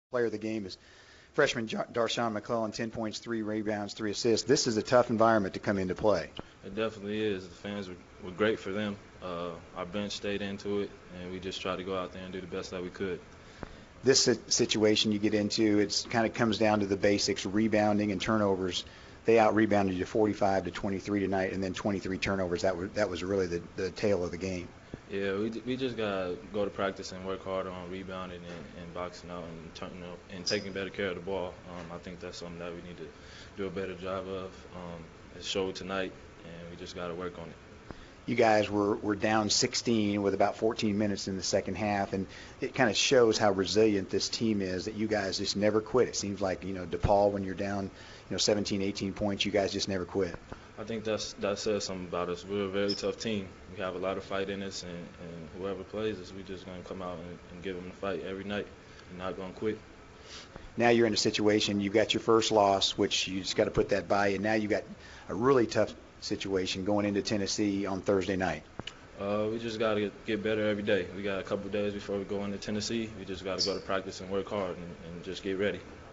Player of the game is freshman Darshawn McClellan, 10 points, 3 rebounds, 3 assists. This is a tough environment to come into play. It definitely is. The fans were great for them. Our bench stayed into it, and we just tried to go out there and do the best that we could. This situation you get into, it kind of comes down to the basics, rebounding and turnovers. They out-rebounded you 45 to 23 tonight, and then 23 turnovers. That was really the tail of the game. Yeah, we just gotta go to practice and work harder on rebounding and boxing out and taking better care of the ball. I think that's something that we need to do a better job of. It showed tonight, and we just gotta work on it. You guys were down 16 with about 14 minutes in the second half, and it kind of shows how resilient this team is, that you guys just never quit. It seems like, DePaul, when you're down, 17, 18 points, you guys just never quit. I think that says something about us. We're a very tough team. We have a lot of fight in us, and whoever plays us, we're just going to come out and give them the fight every night and not going to quit. Now you're in a situation, you've got your first loss, which you just got to put that by you. Now you've got a really tough situation going into Tennessee on Thursday night. We just got to get better every day. We got a couple of days before we go into Tennessee. We just got to go to practice and work hard and just get ready.